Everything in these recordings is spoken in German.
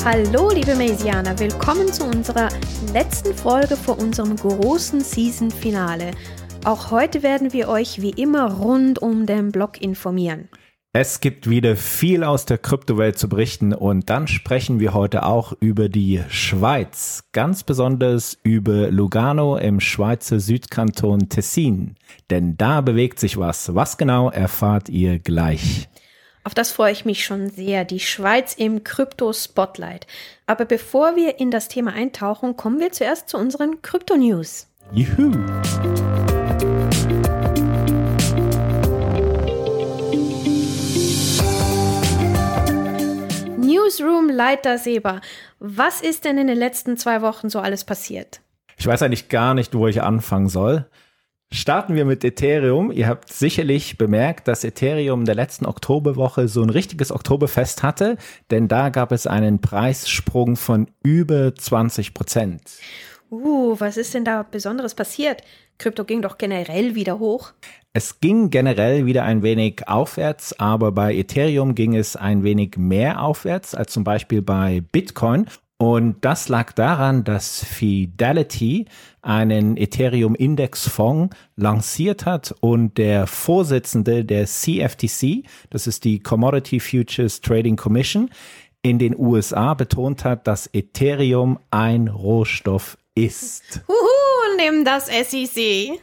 Hallo liebe Maysianer, willkommen zu unserer letzten Folge vor unserem großen Season-Finale. Auch heute werden wir euch wie immer rund um den Blog informieren. Es gibt wieder viel aus der Kryptowelt zu berichten und dann sprechen wir heute auch über die Schweiz, ganz besonders über Lugano im Schweizer Südkanton Tessin, denn da bewegt sich was. Was genau erfahrt ihr gleich. Auf das freue ich mich schon sehr, die Schweiz im Krypto-Spotlight. Aber bevor wir in das Thema eintauchen, kommen wir zuerst zu unseren Krypto-News. Juhu! Newsroom-Leiter Seba, was ist denn in den letzten 2 Wochen so alles passiert? Ich weiß eigentlich gar nicht, wo ich anfangen soll. Starten wir mit Ethereum. Ihr habt sicherlich bemerkt, dass Ethereum in der letzten Oktoberwoche so ein richtiges Oktoberfest hatte, denn da gab es einen Preissprung von über 20%. Was ist denn da Besonderes passiert? Krypto ging doch generell wieder hoch. Es ging generell wieder ein wenig aufwärts, aber bei Ethereum ging es ein wenig mehr aufwärts als zum Beispiel bei Bitcoin. Und das lag daran, dass Fidelity einen Ethereum-Indexfonds lanciert hat und der Vorsitzende der CFTC, das ist die Commodity Futures Trading Commission, in den USA betont hat, dass Ethereum ein Rohstoff ist. Nimm das SEC.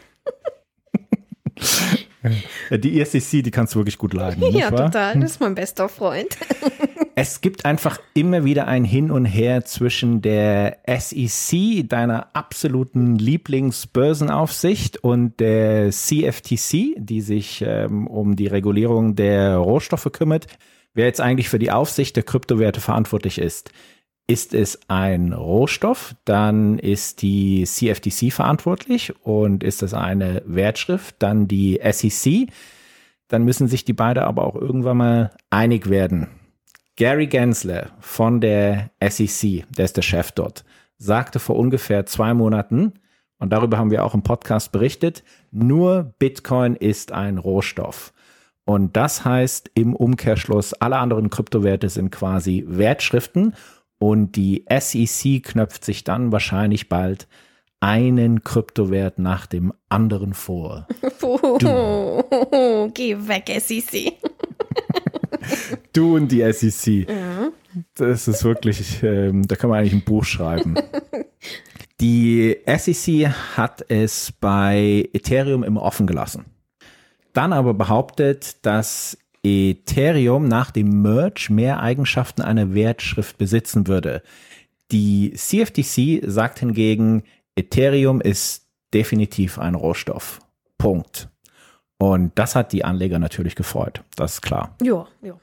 Die SEC, die kannst du wirklich gut leiden, nicht Ja, wahr? total. Das ist mein bester Freund. Es gibt einfach immer wieder ein Hin und Her zwischen der SEC, deiner absoluten Lieblingsbörsenaufsicht, und der CFTC, die sich um die Regulierung der Rohstoffe kümmert. Wer jetzt eigentlich für die Aufsicht der Kryptowerte verantwortlich ist. Ist es ein Rohstoff, dann ist die CFTC verantwortlich, und ist es eine Wertschrift, dann die SEC. Dann müssen sich die beiden aber auch irgendwann mal einig werden. Gary Gensler von der SEC, der ist der Chef dort, sagte vor ungefähr 2 Monaten, und darüber haben wir auch im Podcast berichtet, nur Bitcoin ist ein Rohstoff. Und das heißt im Umkehrschluss, alle anderen Kryptowerte sind quasi Wertschriften, und die SEC knöpft sich dann wahrscheinlich bald einen Kryptowert nach dem anderen vor. Geh weg, SEC. Du und die SEC. Ja. Das ist wirklich, da kann man eigentlich ein Buch schreiben. Die SEC hat es bei Ethereum immer offen gelassen. Dann aber behauptet, dass Ethereum nach dem Merge mehr Eigenschaften einer Wertschrift besitzen würde. Die CFTC sagt hingegen, Ethereum ist definitiv ein Rohstoff. Punkt. Und das hat die Anleger natürlich gefreut, das ist klar. Ja.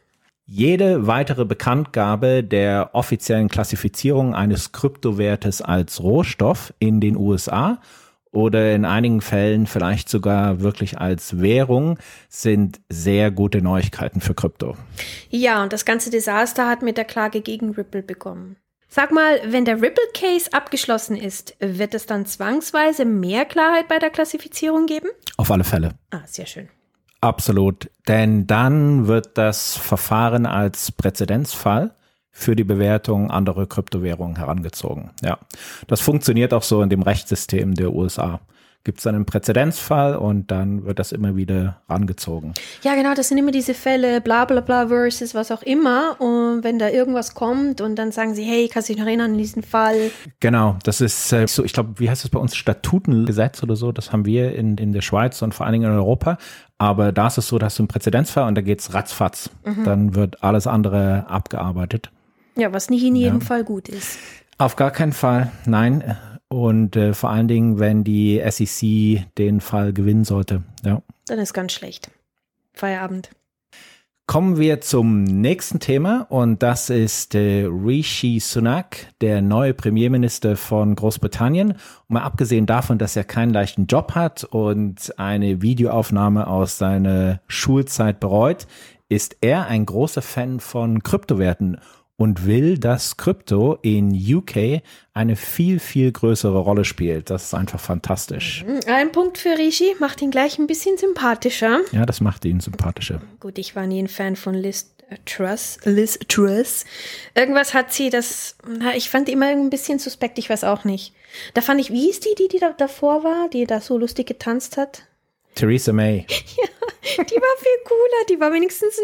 Jede weitere Bekanntgabe der offiziellen Klassifizierung eines Kryptowertes als Rohstoff in den USA oder in einigen Fällen vielleicht sogar wirklich als Währung sind sehr gute Neuigkeiten für Krypto. Ja, und das ganze Desaster hat mit der Klage gegen Ripple begonnen. Sag mal, wenn der Ripple-Case abgeschlossen ist, wird es dann zwangsweise mehr Klarheit bei der Klassifizierung geben? Auf alle Fälle. Sehr schön. Absolut, denn dann wird das Verfahren als Präzedenzfall für die Bewertung anderer Kryptowährungen herangezogen. Ja, das funktioniert auch so in dem Rechtssystem der USA. Gibt es einen Präzedenzfall und dann wird das immer wieder rangezogen. Ja, genau, das sind immer diese Fälle, bla bla bla versus was auch immer. Und wenn da irgendwas kommt und dann sagen sie, hey, kannst du dich noch erinnern an diesen Fall? Genau, das ist so, ich glaube, wie heißt das bei uns, Statutengesetz oder so, das haben wir in der Schweiz und vor allen Dingen in Europa. Aber da ist es so, da hast du einen Präzedenzfall und da geht's ratzfatz. Dann wird alles andere abgearbeitet. Ja, was nicht in jedem Fall gut ist. Auf gar keinen Fall, nein. Und vor allen Dingen, wenn die SEC den Fall gewinnen sollte. Ja. Dann ist ganz schlecht. Feierabend. Kommen wir zum nächsten Thema, und das ist Rishi Sunak, der neue Premierminister von Großbritannien. Und mal abgesehen davon, dass er keinen leichten Job hat und eine Videoaufnahme aus seiner Schulzeit bereut, ist er ein großer Fan von Kryptowerten und will, dass Krypto in UK eine viel, viel größere Rolle spielt. Das ist einfach fantastisch. Ein Punkt für Rishi, macht ihn gleich ein bisschen sympathischer. Ja, das macht ihn sympathischer. Gut, ich war nie ein Fan von Liz Truss. Irgendwas hat sie, ich fand die immer ein bisschen suspekt, ich weiß auch nicht. Da fand ich, wie hieß die da davor war, die da so lustig getanzt hat? Theresa May. Ja, die war viel cooler, die war wenigstens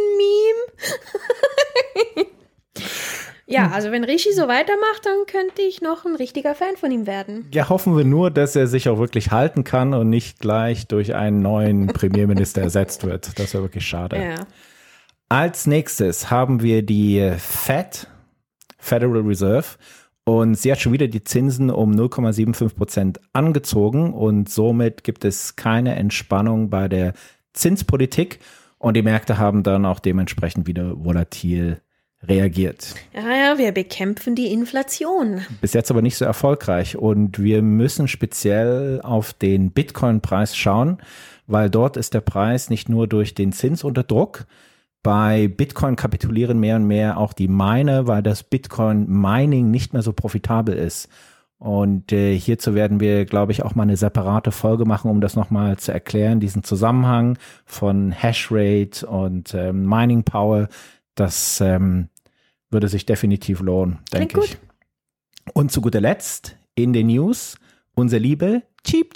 ein Meme. Ja, also wenn Rishi so weitermacht, dann könnte ich noch ein richtiger Fan von ihm werden. Ja, hoffen wir nur, dass er sich auch wirklich halten kann und nicht gleich durch einen neuen Premierminister ersetzt wird. Das wäre wirklich schade. Ja. Als nächstes haben wir die Federal Reserve, und sie hat schon wieder die Zinsen um 0,75% angezogen und somit gibt es keine Entspannung bei der Zinspolitik und die Märkte haben dann auch dementsprechend wieder volatil reagiert. Ja, wir bekämpfen die Inflation. Bis jetzt aber nicht so erfolgreich und wir müssen speziell auf den Bitcoin-Preis schauen, weil dort ist der Preis nicht nur durch den Zins unter Druck. Bei Bitcoin kapitulieren mehr und mehr auch die Miner, weil das Bitcoin-Mining nicht mehr so profitabel ist. Und hierzu werden wir, glaube ich, auch mal eine separate Folge machen, um das nochmal zu erklären, diesen Zusammenhang von Hashrate und Mining Power. Das würde sich definitiv lohnen, denke ich. Und zu guter Letzt in den News unser Liebe Cheap.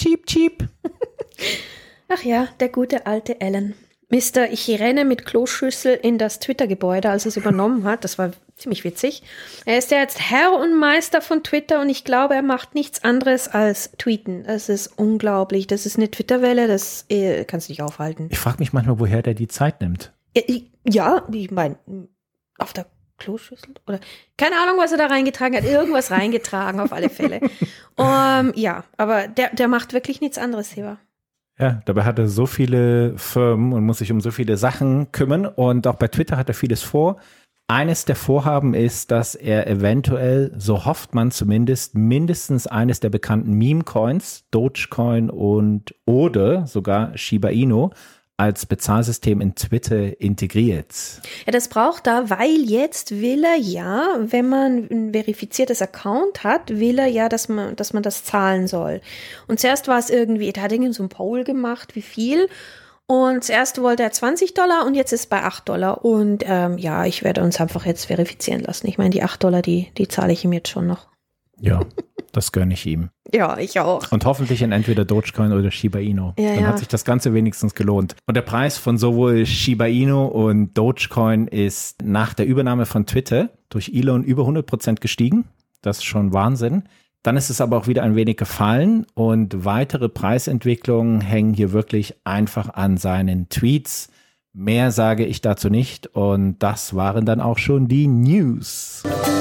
Ach ja, der gute alte Alan. Mister, ich renne mit Kloschüssel in das Twitter-Gebäude, als er es übernommen hat. Das war ziemlich witzig. Er ist ja jetzt Herr und Meister von Twitter und ich glaube, er macht nichts anderes als tweeten. Das ist unglaublich. Das ist eine Twitter-Welle, das kannst du nicht aufhalten. Ich frage mich manchmal, woher der die Zeit nimmt. Ja, ich meine, auf der Kloschüssel oder keine Ahnung, was er da reingetragen hat. Irgendwas reingetragen, auf alle Fälle. Ja, aber der macht wirklich nichts anderes, Heber. Ja, dabei hat er so viele Firmen und muss sich um so viele Sachen kümmern und auch bei Twitter hat er vieles vor. Eines der Vorhaben ist, dass er eventuell, so hofft man zumindest, mindestens eines der bekannten Meme-Coins, Dogecoin oder sogar Shiba Inu, als Bezahlsystem in Twitter integriert. Ja, das braucht er, weil jetzt will er ja, wenn man ein verifiziertes Account hat, will er ja, dass man das zahlen soll. Und zuerst war es irgendwie, da hat er so ein Poll gemacht, wie viel. Und zuerst wollte er $20 und jetzt ist es bei $8. Und ja, ich werde uns einfach jetzt verifizieren lassen. Ich meine, die $8, die zahle ich ihm jetzt schon noch. Ja, das gönne ich ihm. Ja, ich auch. Und hoffentlich in entweder Dogecoin oder Shiba Inu. Dann hat sich das Ganze wenigstens gelohnt. Und der Preis von sowohl Shiba Inu und Dogecoin ist nach der Übernahme von Twitter durch Elon über 100% gestiegen. Das ist schon Wahnsinn. Dann ist es aber auch wieder ein wenig gefallen und weitere Preisentwicklungen hängen hier wirklich einfach an seinen Tweets. Mehr sage ich dazu nicht und das waren dann auch schon die News.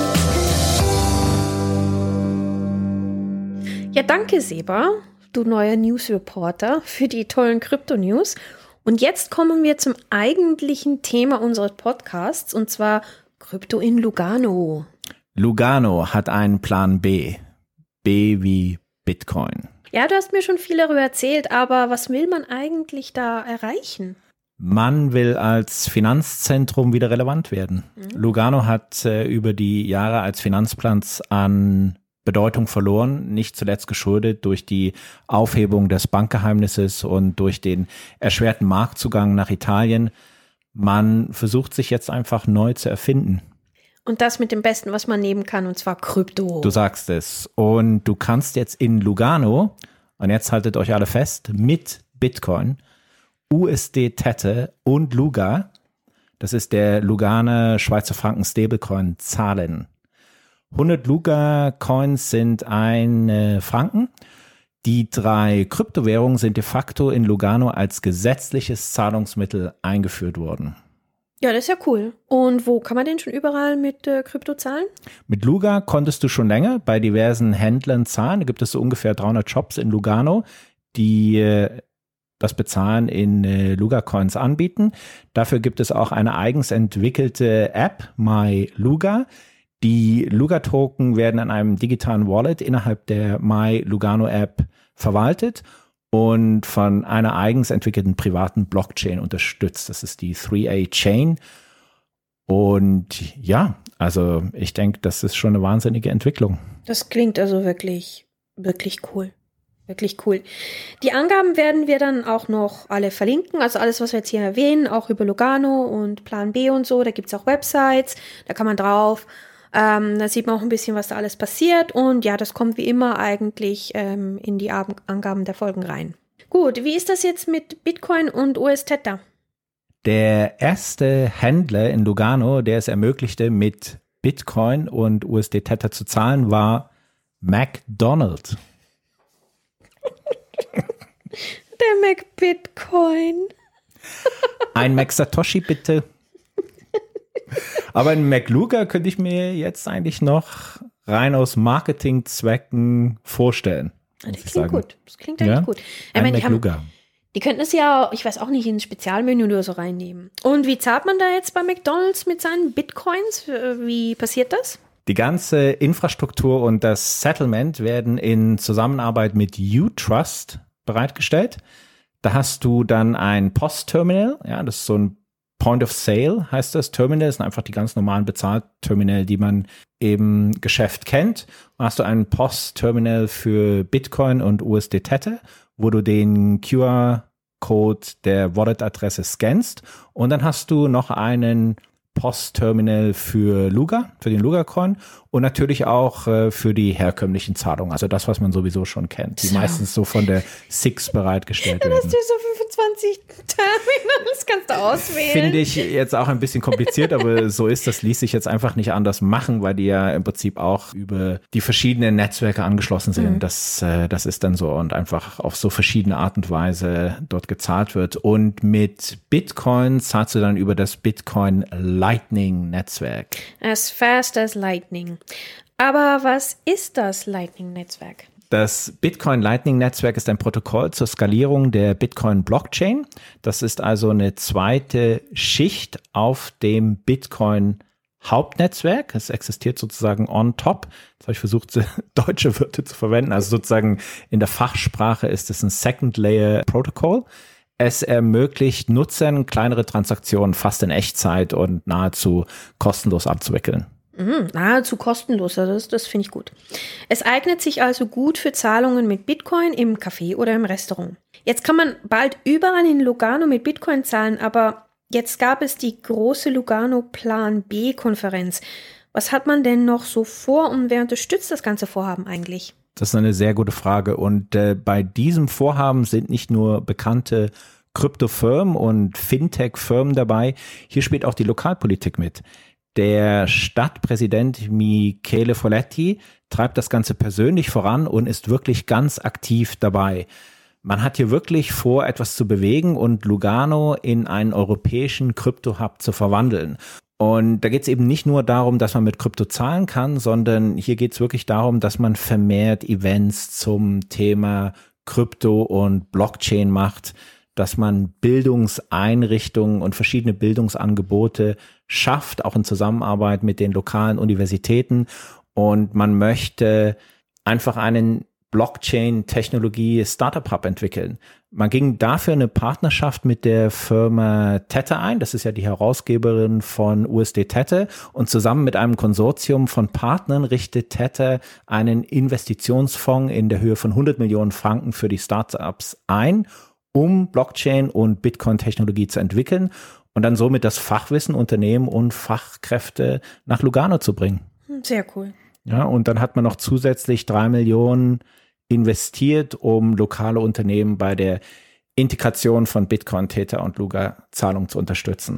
Ja, danke Seba, du neuer News-Reporter, für die tollen Krypto-News. Und jetzt kommen wir zum eigentlichen Thema unseres Podcasts, und zwar Krypto in Lugano. Lugano hat einen Plan B. B wie Bitcoin. Ja, du hast mir schon viel darüber erzählt, aber was will man eigentlich da erreichen? Man will als Finanzzentrum wieder relevant werden. Lugano hat über die Jahre als Finanzplatz an Bedeutung verloren, nicht zuletzt geschuldet durch die Aufhebung des Bankgeheimnisses und durch den erschwerten Marktzugang nach Italien. Man versucht sich jetzt einfach neu zu erfinden. Und das mit dem Besten, was man nehmen kann, und zwar Krypto. Du sagst es. Und du kannst jetzt in Lugano, und jetzt haltet euch alle fest, mit Bitcoin, USD Tether und Luga, das ist der Luganer Schweizer Franken Stablecoin, zahlen. 100 Luga-Coins sind ein Franken. Die 3 Kryptowährungen sind de facto in Lugano als gesetzliches Zahlungsmittel eingeführt worden. Ja, das ist ja cool. Und wo kann man denn schon überall mit Krypto zahlen? Mit Luga konntest du schon länger bei diversen Händlern zahlen. Da gibt es so ungefähr 300 Shops in Lugano, die das Bezahlen in Luga-Coins anbieten. Dafür gibt es auch eine eigens entwickelte App, MyLuga. Die Luga-Token werden an einem digitalen Wallet innerhalb der MyLugano-App verwaltet und von einer eigens entwickelten privaten Blockchain unterstützt. Das ist die 3A-Chain. Und ja, also ich denke, das ist schon eine wahnsinnige Entwicklung. Das klingt also wirklich, wirklich cool. Wirklich cool. Die Angaben werden wir dann auch noch alle verlinken, also alles, was wir jetzt hier erwähnen, auch über Lugano und Plan B und so, da gibt es auch Websites, da kann man drauf, da sieht man auch ein bisschen, was da alles passiert und ja, das kommt wie immer eigentlich in die Angaben der Folgen rein. Gut, wie ist das jetzt mit Bitcoin und US Tether? Der erste Händler in Lugano, der es ermöglichte, mit Bitcoin und USD Tether zu zahlen, war McDonald's. Der McBitcoin. Ein Mac-Satoshi bitte. Aber ein McLuga könnte ich mir jetzt eigentlich noch rein aus Marketingzwecken vorstellen. Das klingt gut. Das klingt eigentlich gut. Ich meine, die könnten es ja, ich weiß auch nicht, in ein Spezialmenü oder so reinnehmen. Und wie zahlt man da jetzt bei McDonald's mit seinen Bitcoins? Wie passiert das? Die ganze Infrastruktur und das Settlement werden in Zusammenarbeit mit U-Trust bereitgestellt. Da hast du dann ein POS-Terminal, ja, das ist so ein Point of Sale, heißt das Terminal. Das sind einfach die ganz normalen Bezahlterminal, die man im Geschäft kennt. Und hast du ein POS-Terminal für Bitcoin und USD Tether, wo du den QR-Code der Wallet-Adresse scannst. Und dann hast du noch einen POS-Terminal für Luga, für den Luga-Coin und natürlich auch für die herkömmlichen Zahlungen, also das, was man sowieso schon kennt, die meistens so von der SIX bereitgestellt werden. Dann hast du so 25 Terminals, kannst du auswählen. Finde ich jetzt auch ein bisschen kompliziert, aber so ist das, ließ sich jetzt einfach nicht anders machen, weil die ja im Prinzip auch über die verschiedenen Netzwerke angeschlossen sind. Das ist dann so und einfach auf so verschiedene Art und Weise dort gezahlt wird. Und mit Bitcoin zahlst du dann über das Bitcoin Lightning-Netzwerk. As fast as Lightning. Aber was ist das Lightning-Netzwerk? Das Bitcoin Lightning-Netzwerk ist ein Protokoll zur Skalierung der Bitcoin-Blockchain. Das ist also eine zweite Schicht auf dem Bitcoin-Hauptnetzwerk. Es existiert sozusagen on top. Jetzt habe ich versucht, deutsche Wörter zu verwenden. Also sozusagen in der Fachsprache ist es ein Second-Layer-Protokoll. Es ermöglicht Nutzern, kleinere Transaktionen fast in Echtzeit und nahezu kostenlos abzuwickeln. Nahezu kostenlos, das finde ich gut. Es eignet sich also gut für Zahlungen mit Bitcoin im Café oder im Restaurant. Jetzt kann man bald überall in Lugano mit Bitcoin zahlen, aber jetzt gab es die große Lugano Plan B-Konferenz. Was hat man denn noch so vor und wer unterstützt das ganze Vorhaben eigentlich? Das ist eine sehr gute Frage und bei diesem Vorhaben sind nicht nur bekannte Kryptofirmen und Fintech-Firmen dabei, hier spielt auch die Lokalpolitik mit. Der Stadtpräsident Michele Folletti treibt das Ganze persönlich voran und ist wirklich ganz aktiv dabei. Man hat hier wirklich vor, etwas zu bewegen und Lugano in einen europäischen Krypto-Hub zu verwandeln. Und da geht es eben nicht nur darum, dass man mit Krypto zahlen kann, sondern hier geht es wirklich darum, dass man vermehrt Events zum Thema Krypto und Blockchain macht, dass man Bildungseinrichtungen und verschiedene Bildungsangebote schafft, auch in Zusammenarbeit mit den lokalen Universitäten. Und man möchte einfach einen Blockchain-Technologie-Startup-Hub entwickeln. Man ging dafür eine Partnerschaft mit der Firma Tether ein. Das ist ja die Herausgeberin von USD Tether. Und zusammen mit einem Konsortium von Partnern richtet Tether einen Investitionsfonds in der Höhe von 100 Millionen Franken für die Startups ein, um Blockchain und Bitcoin-Technologie zu entwickeln und dann somit das Fachwissen, Unternehmen und Fachkräfte nach Lugano zu bringen. Sehr cool. Ja, und dann hat man noch zusätzlich 3 Millionen investiert, um lokale Unternehmen bei der Integration von Bitcoin, Tether und Luga-Zahlung zu unterstützen.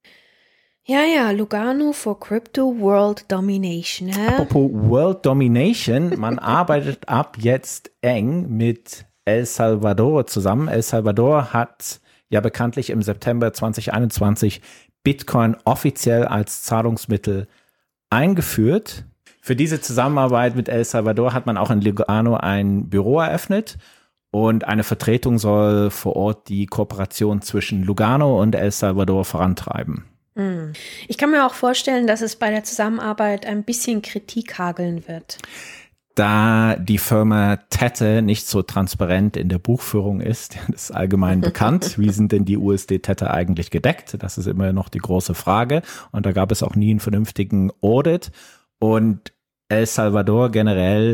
Ja, Lugano for Crypto World Domination. Apropos World Domination, man arbeitet ab jetzt eng mit El Salvador zusammen. El Salvador hat ja bekanntlich im September 2021 Bitcoin offiziell als Zahlungsmittel eingeführt. Für diese Zusammenarbeit mit El Salvador hat man auch in Lugano ein Büro eröffnet und eine Vertretung soll vor Ort die Kooperation zwischen Lugano und El Salvador vorantreiben. Ich kann mir auch vorstellen, dass es bei der Zusammenarbeit ein bisschen Kritik hageln wird. Da die Firma Tether nicht so transparent in der Buchführung ist, das ist allgemein bekannt. Wie sind denn die USD Tether eigentlich gedeckt? Das ist immer noch die große Frage. Und da gab es auch nie einen vernünftigen Audit. Und El Salvador generell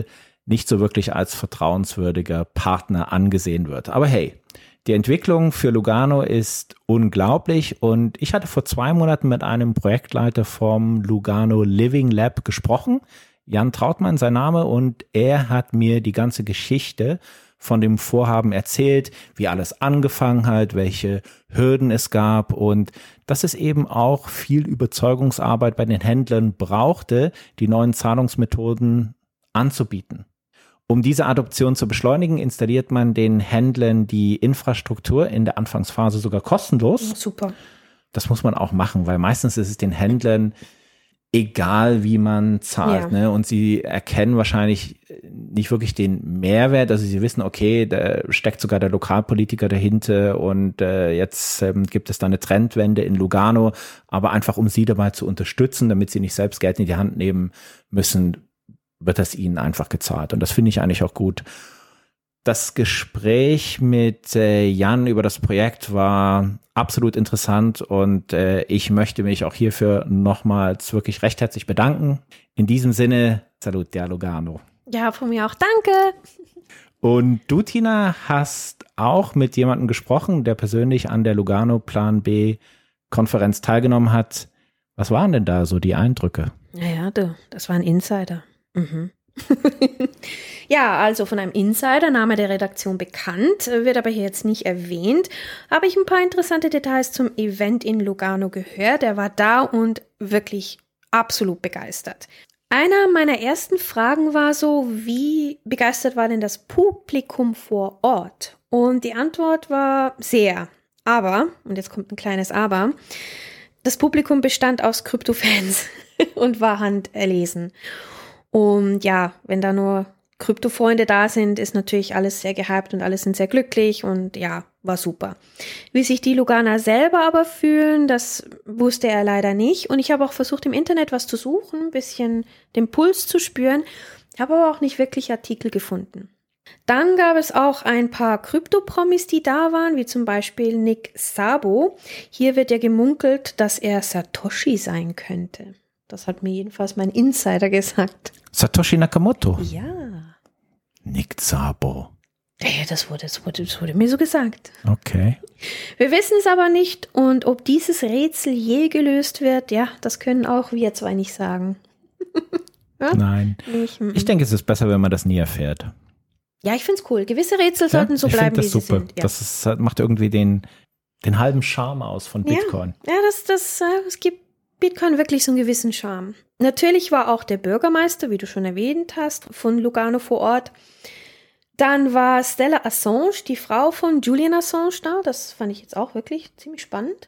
nicht so wirklich als vertrauenswürdiger Partner angesehen wird. Aber hey, die Entwicklung für Lugano ist unglaublich und ich hatte vor 2 Monaten mit einem Projektleiter vom Lugano Living Lab gesprochen, Jan Trautmann sein Name, und er hat mir die ganze Geschichte von dem Vorhaben erzählt, wie alles angefangen hat, welche Hürden es gab und dass es eben auch viel Überzeugungsarbeit bei den Händlern brauchte, die neuen Zahlungsmethoden anzubieten. Um diese Adoption zu beschleunigen, installiert man den Händlern die Infrastruktur in der Anfangsphase sogar kostenlos. Super. Das muss man auch machen, weil meistens ist es den Händlern egal, wie man zahlt. Ja. Ne? Und sie erkennen wahrscheinlich nicht wirklich den Mehrwert. Also sie wissen, okay, da steckt sogar der Lokalpolitiker dahinter und jetzt gibt es da eine Trendwende in Lugano. Aber einfach, um sie dabei zu unterstützen, damit sie nicht selbst Geld in die Hand nehmen müssen, wird das ihnen einfach gezahlt. Und das finde ich eigentlich auch gut. Das Gespräch mit Jan über das Projekt war absolut interessant und ich möchte mich auch hierfür nochmals wirklich recht herzlich bedanken. In diesem Sinne, Salute a Lugano. Ja, von mir auch. Danke. Und du, Tina, hast auch mit jemandem gesprochen, der persönlich an der Lugano Plan B Konferenz teilgenommen hat. Was waren denn da so die Eindrücke? Naja, das war ein Insider. Mhm. Ja, also von einem Insider, Name der Redaktion bekannt, wird aber hier jetzt nicht erwähnt, habe ich ein paar interessante Details zum Event in Lugano gehört. Er war da und wirklich absolut begeistert. Einer meiner ersten Fragen war so, wie begeistert war denn das Publikum vor Ort? Und die Antwort war sehr. Aber, und jetzt kommt ein kleines Aber, das Publikum bestand aus Krypto-Fans und war handerlesen. Und ja, wenn da nur Krypto-Freunde da sind, ist natürlich alles sehr gehypt und alle sind sehr glücklich und ja, war super. Wie sich die Luganer selber aber fühlen, das wusste er leider nicht. Und ich habe auch versucht, im Internet was zu suchen, ein bisschen den Puls zu spüren, habe aber auch nicht wirklich Artikel gefunden. Dann gab es auch ein paar Krypto-Promis, die da waren, wie zum Beispiel Nick Szabo. Hier wird ja gemunkelt, dass er Satoshi sein könnte. Das hat mir jedenfalls mein Insider gesagt. Satoshi Nakamoto? Ja. Nick Szabo. Ja, das wurde mir so gesagt. Okay. Wir wissen es aber nicht und ob dieses Rätsel je gelöst wird, ja, das können auch wir zwei nicht sagen. Ja? Nein. Ich denke, es ist besser, wenn man das nie erfährt. Ja, ich finde es cool. Gewisse Rätsel sollten so bleiben, wie sie sind. Ja. Das macht irgendwie den halben Charme aus von Bitcoin. Ja, es gibt Bitcoin wirklich so einen gewissen Charme. Natürlich war auch der Bürgermeister, wie du schon erwähnt hast, von Lugano vor Ort. Dann war Stella Assange, die Frau von Julian Assange da. Das fand ich jetzt auch wirklich ziemlich spannend.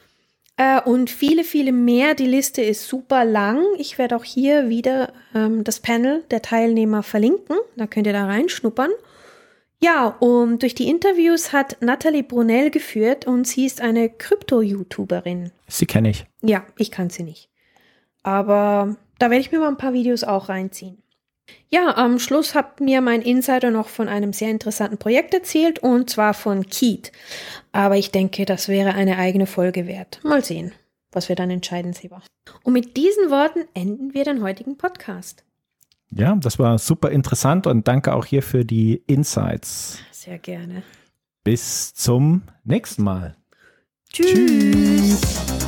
Und viele, viele mehr. Die Liste ist super lang. Ich werde auch hier wieder das Panel der Teilnehmer verlinken. Da könnt ihr da reinschnuppern. Ja, und durch die Interviews hat Nathalie Brunel geführt und sie ist eine Krypto-YouTuberin. Sie kenne ich. Ja, ich kann sie nicht. Aber da werde ich mir mal ein paar Videos auch reinziehen. Ja, am Schluss hat mir mein Insider noch von einem sehr interessanten Projekt erzählt und zwar von Keat. Aber ich denke, das wäre eine eigene Folge wert. Mal sehen, was wir dann entscheiden, Seba. Und mit diesen Worten enden wir den heutigen Podcast. Ja, das war super interessant und danke auch hier für die Insights. Sehr gerne. Bis zum nächsten Mal. Tschüss.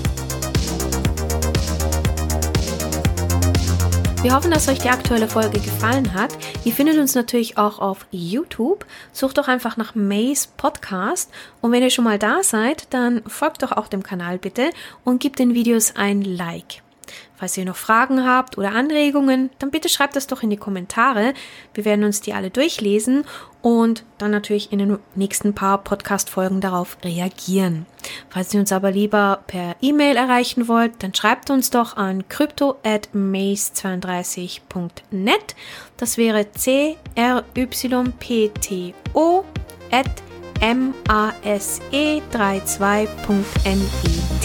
Wir hoffen, dass euch die aktuelle Folge gefallen hat. Ihr findet uns natürlich auch auf YouTube. Sucht doch einfach nach Maze Podcast. Und wenn ihr schon mal da seid, dann folgt doch auch dem Kanal bitte und gebt den Videos ein Like. Falls ihr noch Fragen habt oder Anregungen, dann bitte schreibt das doch in die Kommentare. Wir werden uns die alle durchlesen und dann natürlich in den nächsten paar Podcast-Folgen darauf reagieren. Falls ihr uns aber lieber per E-Mail erreichen wollt, dann schreibt uns doch an crypto@maze32.net. Das wäre crypto@mase32.ne.